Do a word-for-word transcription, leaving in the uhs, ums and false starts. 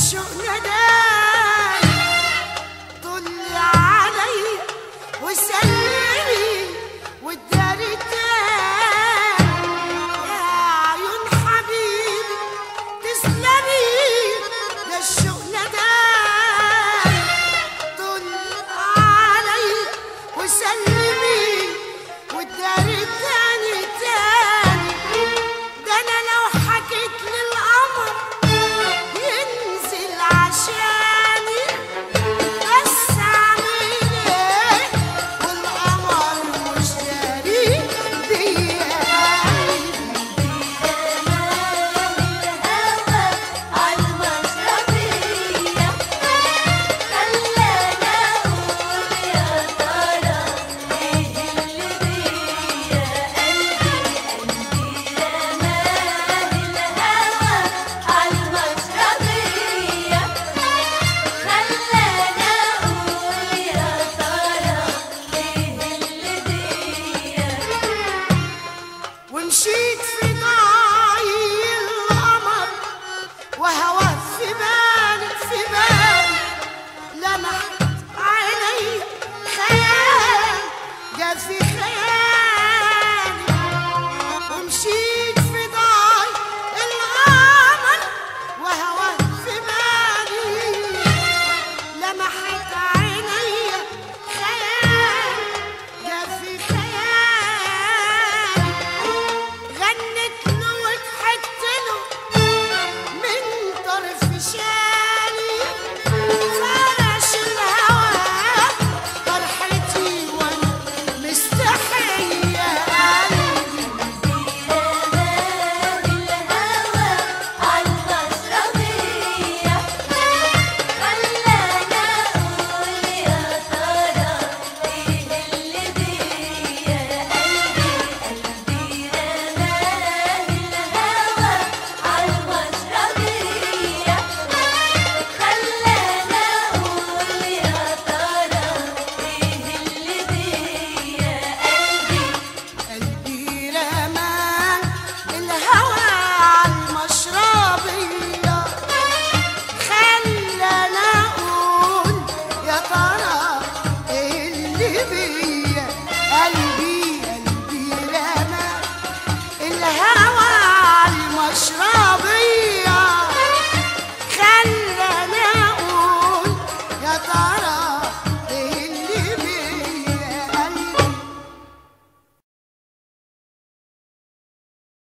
الشوق نداني طلي علي وسلمي والداري تاني يا عيون حبيبي تسلمي ده الشوق نداني طلي علي وسلمي والداري تاني تاني ده انا لو حكيت للقمر ينزل عشاني بس اعمل ايه والقمر مش داري بيا ومشيت في ضاي القمر وهوى في بالي في بالي لمحت عيني خيال جا في خيالي ومشيت في ضاي القمر وهوى في بالي لمحت عيني خيال جا في خيالي غنت له وضحكت له من طرف شالي فرش الهوى فرحتي وانا مستحية قلبي قلبي رمى الهوى عالمشربية خلاني اقول يا ترى ايه اللي بيا